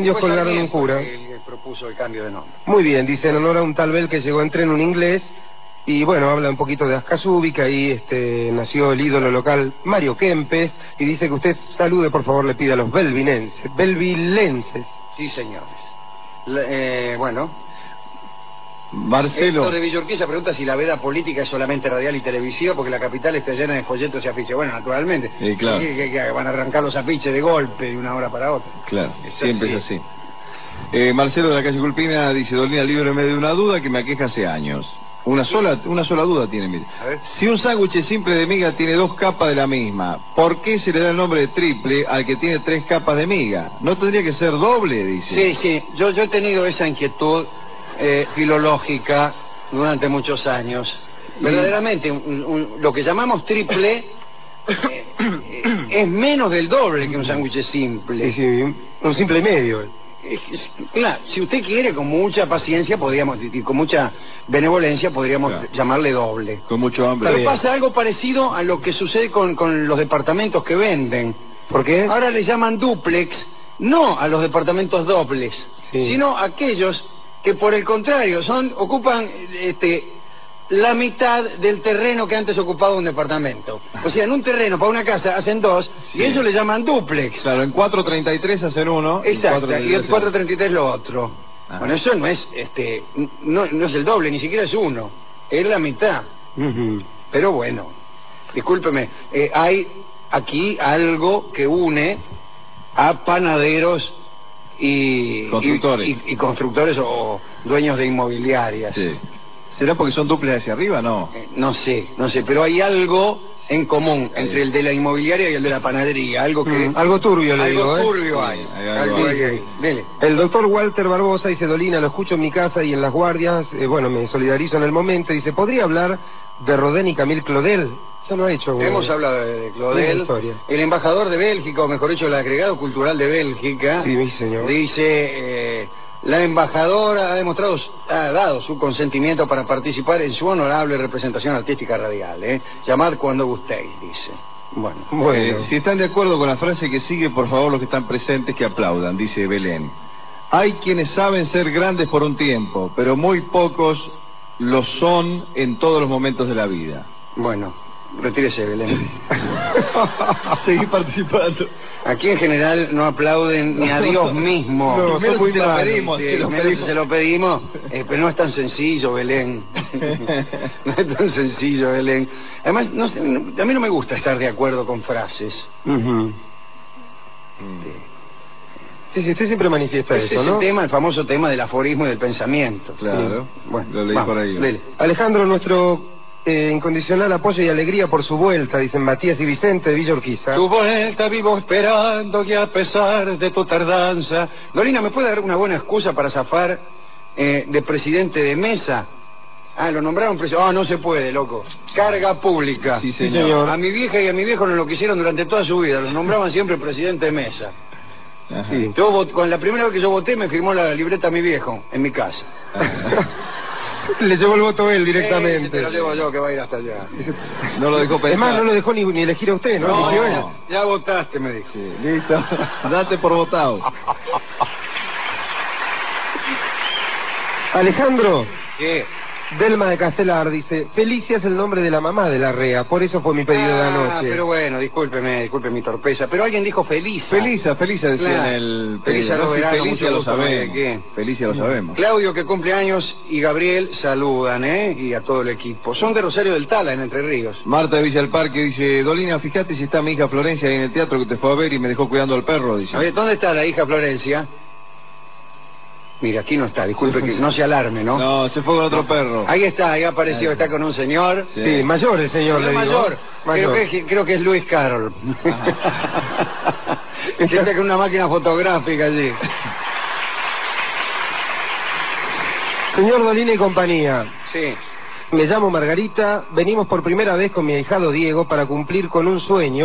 indios colgaron un cura. Él propuso el cambio de nombre. Muy bien, dice en honor a un tal Bel que llegó en tren, un inglés. Y bueno, habla un poquito de Ascasubi, que ahí nació el ídolo local Mario Kempes, y dice que usted salude, por favor, le pide a los belvilenses. Sí, señores. Bueno. Marcelo. Héctor de Villorquiza pregunta si la veda política es solamente radial y televisiva, porque la capital está llena de folletos y afiches. Bueno, naturalmente. Claro. Que van a arrancar los afiches de golpe de una hora para otra. Claro, siempre es así. Marcelo de la calle Culpina dice: Dolina, líbreme de una duda que me aqueja hace años. Una sola duda tiene, mire. Si un sándwich simple de miga tiene 2 capas de la misma, ¿por qué se le da el nombre de triple al que tiene 3 capas de miga? ¿No tendría que ser doble?, dice. Sí, yo he tenido esa inquietud filológica durante muchos años. Verdaderamente, lo que llamamos triple es menos del doble que un sándwich simple. Sí, un simple y medio. Claro, si usted quiere, con mucha paciencia podríamos, y con mucha benevolencia podríamos llamarle doble. Con mucho hambre. Pero pasa algo parecido a lo que sucede con los departamentos que venden. ¿Por qué? Ahora le llaman dúplex, no a los departamentos dobles, sino a aquellos que por el contrario ocupan la mitad del terreno que antes ocupaba un departamento. O sea, en un terreno para una casa hacen 2 y eso le llaman dúplex. Claro, en 433 hacen uno. Exacto, y en 433 lo otro. Ajá. Bueno, eso no es no es el doble, ni siquiera es 1, es la mitad. Pero bueno, discúlpeme, hay aquí algo que une a panaderos y constructores o dueños de inmobiliarias. Sí. ¿Será porque son duples hacia arriba? No. No sé, pero hay algo en común entre el de la inmobiliaria y el de la panadería, algo que... algo turbio, le digo. Algo turbio hay. Algo hay. Dele. El doctor Walter Barbosa dice: Dolina, lo escucho en mi casa y en las guardias, bueno, me solidarizo en el momento. Dice: ¿podría hablar de Rodin y Camille Claudel? Ya lo ha hecho. Hemos hablado de Claudel, el embajador de Bélgica, o mejor dicho, el agregado cultural de Bélgica. Sí, mi señor. Dice... la embajadora ha dado su consentimiento para participar en su honorable representación artística radial. Llamad cuando gustéis, dice. Bueno, si están de acuerdo con la frase que sigue, por favor, los que están presentes que aplaudan, dice Belén. Hay quienes saben ser grandes por un tiempo, pero muy pocos lo son en todos los momentos de la vida. Bueno, retírese, Belén. Seguí participando. Aquí en general no aplauden ni a Dios mismo. No, se lo pedimos. Se lo pedimos, pero no es tan sencillo, Belén. No es tan sencillo, Belén. Además, a mí no me gusta estar de acuerdo con frases. Sí, usted siempre manifiesta eso, ¿no? El famoso tema del aforismo y del pensamiento. Claro, bueno, lo leí por ahí. Dele. Alejandro, nuestro incondicional apoyo y alegría por su vuelta, dicen Matías y Vicente de Villa Urquiza. Tu vuelta vivo esperando que a pesar de tu tardanza... Dolina, ¿me puede dar una buena excusa para zafar de presidente de mesa? Lo nombraron presidente. No se puede, loco. Carga pública. Sí, señor. A mi vieja y a mi viejo no lo quisieron durante toda su vida. Los nombraban siempre presidente de mesa. Sí. Con la primera vez que yo voté me firmó la libreta a mi viejo en mi casa. Le llevó el voto él directamente. Te lo llevo yo, que va a ir hasta allá. No lo dejó pensar. Además, no lo dejó ni elegir a usted, ¿no? No, ya votaste, me dijo. Sí, listo. Date por votado. Alejandro. ¿Qué? Delma de Castelar dice: Felicia es el nombre de la mamá de Larrea, por eso fue mi pedido de anoche. Pero bueno, disculpe mi torpeza. Pero alguien dijo Felisa. Felisa decía en el Felisa pedido. Felicia lo sabemos. Felicia lo sabemos. Claudio, que cumple años, y Gabriel saludan, y a todo el equipo. Son de Rosario del Tala, en Entre Ríos. Marta de Villa del Parque dice: Dolina, fíjate si está mi hija Florencia ahí en el teatro que te fue a ver y me dejó cuidando al perro, dice. A ver, ¿dónde está la hija Florencia? Mira, aquí no está, disculpe que no se alarme, ¿no? No, se fue con otro perro. Ahí está, ahí apareció, está con un señor. Sí, mayor el señor, le digo. Mayor. Creo que es Luis Carroll. Que está con una máquina fotográfica allí. Señor Dolina y compañía. Sí. Me llamo Margarita, venimos por primera vez con mi ahijado Diego para cumplir con un sueño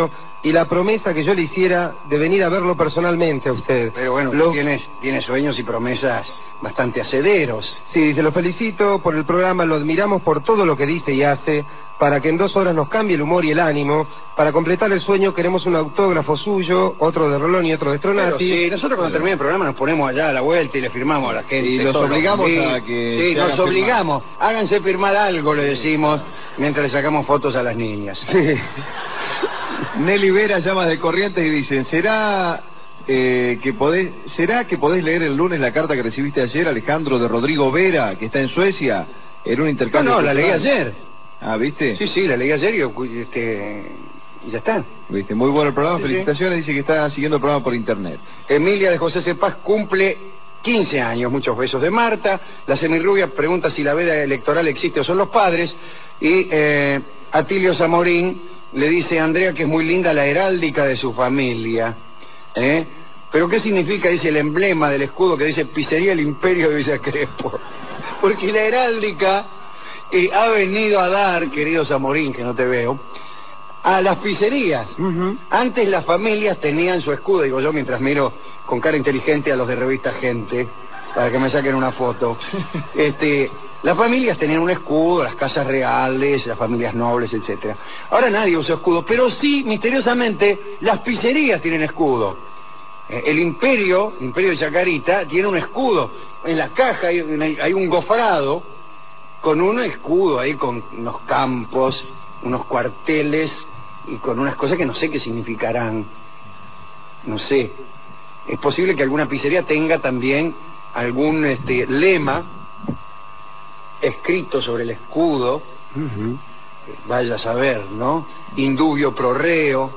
y la promesa que yo le hiciera de venir a verlo personalmente a usted. Pero bueno, tienes sueños y promesas bastante hacederos. Sí, se lo felicito por el programa, lo admiramos por todo lo que dice y hace, para que en 2 horas nos cambie el humor y el ánimo. Para completar el sueño queremos un autógrafo suyo, otro de Rolón y otro de Stronati. Sí, nosotros cuando termine el programa nos ponemos allá a la vuelta y le firmamos a la gente. Y los obligamos a que... Sí, nos obligamos. Háganse firmar algo, le decimos, mientras le sacamos fotos a las niñas. Sí. Nelly Vera llama de Corrientes y dicen, ¿será que podés leer el lunes la carta que recibiste ayer, Alejandro, de Rodrigo Vera, que está en Suecia, en un intercambio? No, la leí ayer. Ah, ¿viste? Sí, la leí ayer y ya está. ¿Viste? Muy bueno el programa, Sí, felicitaciones, dice que está siguiendo el programa por internet. Emilia de José Cepaz cumple 15 años, muchos besos de Marta. La semirrubia pregunta si la veda electoral existe o son los padres. Y Atilio Zamorín le dice a Andrea que es muy linda la heráldica de su familia. ¿Pero qué significa, dice, el emblema del escudo que dice Pizzería el Imperio de Villa Crespo? Porque la heráldica ha venido a dar, querido Zamorín, que no te veo, a las pizzerías. Antes las familias tenían su escudo, digo yo mientras miro con cara inteligente a los de revista Gente, para que me saquen una foto. Las familias tenían un escudo, las casas reales, las familias nobles, etcétera. Ahora nadie usa escudo, pero sí, misteriosamente, las pizzerías tienen escudo. El imperio de Chacarita tiene un escudo. En la caja hay un gofrado con un escudo ahí, con unos campos, unos cuarteles y con unas cosas que no sé qué significarán. No sé. Es posible que alguna pizzería tenga también algún lema escrito sobre el escudo. Vaya a saber, ¿no? Indubio pro reo.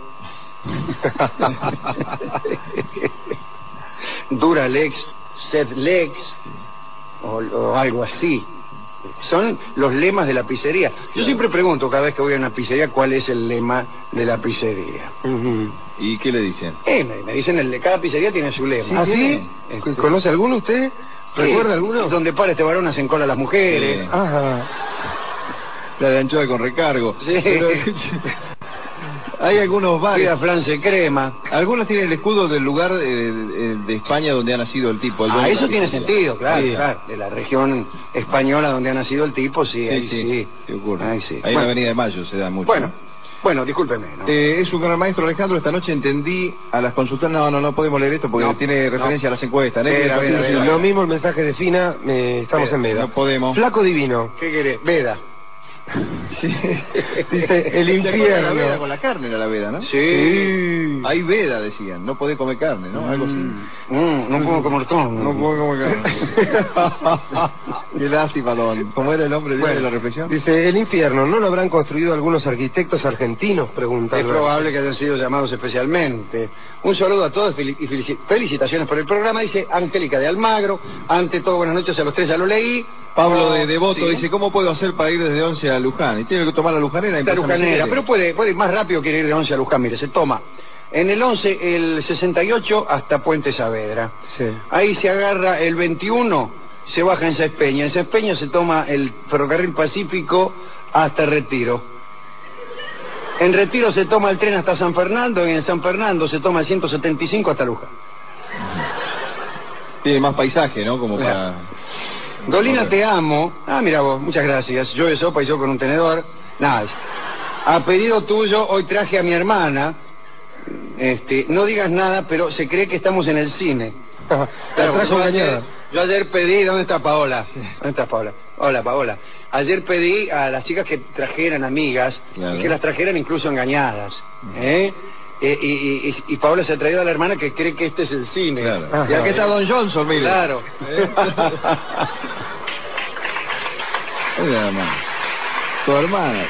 Duralex, sed lex, o algo así. Son los lemas de la pizzería. Yo siempre pregunto cada vez que voy a una pizzería cuál es el lema de la pizzería. ¿Y qué le dicen? Me dicen, cada pizzería tiene su lema. ¿Sí? ¿Conoce alguno usted? ¿Recuerda alguno? Donde para este varón hacen cola las mujeres. Sí. Ajá. La de anchoa con recargo. Sí. Pero, hay algunos bares. La France crema. Algunos tienen el escudo del lugar de España donde ha nacido el tipo. Eso tiene sentido, claro, sí. Claro. De la región española donde ha nacido el tipo, sí. Sí ocurre. Ahí sí. Ahí en la Avenida de Mayo se da mucho. Bueno, discúlpeme, ¿no? Es un gran maestro, Alejandro. Esta noche entendí a las consultas. No podemos leer esto porque tiene referencia a las encuestas. Lo mismo el mensaje de Fina, estamos en Veda. No podemos. Flaco divino. ¿Qué querés? Veda. Sí. Dice, el infierno. La veda con la carne era la veda, ¿no? Sí. Hay veda, decían. No podés comer carne, ¿no? Algo así. No puedo comer carne. No puedo comer carne. Qué lástima, don. ¿Cómo era el hombre de la reflexión? Dice, el infierno, ¿no lo habrán construido algunos arquitectos argentinos? Pregunta. Es probable que hayan sido llamados especialmente. Un saludo a todos y felicitaciones por el programa, dice Angélica de Almagro. Ante todo, buenas noches a los tres, ya lo leí. Pablo de Devoto dice, ¿cómo puedo hacer para ir desde 11 a Luján? Y tiene que tomar la Lujanera. La Lujanera, pero puede ir más rápido que ir de 11 a Luján. Mire, se toma en el 11 el 68 hasta Puente Saavedra. Sí. Ahí se agarra el 21, se baja en Sáenz Peña. En Sáenz Peña se toma el ferrocarril Pacífico hasta Retiro. En Retiro se toma el tren hasta San Fernando y en San Fernando se toma el 175 hasta Luján. Tiene más paisaje, ¿no? Como para... Dolina, te amo. Mira vos, muchas gracias. Yo de sopa y yo con un tenedor. Nada. A pedido tuyo, hoy traje a mi hermana. No digas nada, pero se cree que estamos en el cine. Claro, yo ayer pedí... ¿Dónde está Paola? ¿Dónde está Paola? Hola, Paola. Ayer pedí a las chicas que trajeran amigas, claro, y que las trajeran incluso engañadas. Y Paola se ha traído a la hermana que cree que este es el cine. Claro. Y aquí está Don Johnson, mire. Claro. Tu hermana.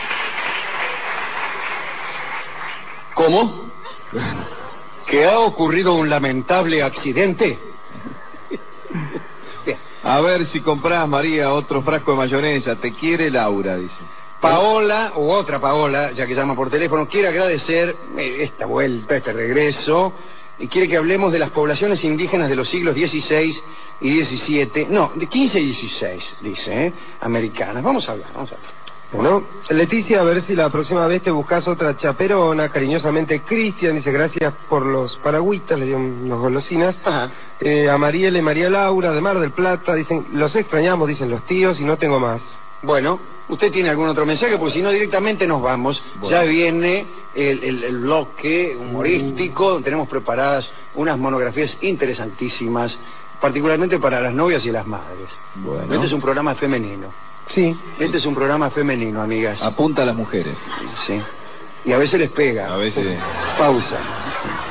¿Cómo? ¿Que ha ocurrido un lamentable accidente? Bien. A ver si comprás, María, otro frasco de mayonesa. Te quiere Laura, dice. Paola, u otra Paola, ya que llama por teléfono, quiere agradecer esta vuelta, este regreso, y quiere que hablemos de las poblaciones indígenas de los siglos XVI y XVII, no, de XV y XVI, dice, americanas. Vamos a hablar. Bueno, Leticia, a ver si la próxima vez te buscas otra chaperona. Cariñosamente, Cristian dice gracias por los paragüitas, le dio unos golosinas. Ajá. A Mariela y María Laura de Mar del Plata dicen, los extrañamos, dicen los tíos, y no tengo más. Bueno, ¿usted tiene algún otro mensaje? Porque si no, directamente nos vamos. Bueno. Ya viene el bloque humorístico. Tenemos preparadas unas monografías interesantísimas, particularmente para las novias y las madres. Bueno. Este es un programa femenino. Sí. Este es un programa femenino, amigas. Apunta a las mujeres. Sí. Y a veces les pega. A veces. Pausa.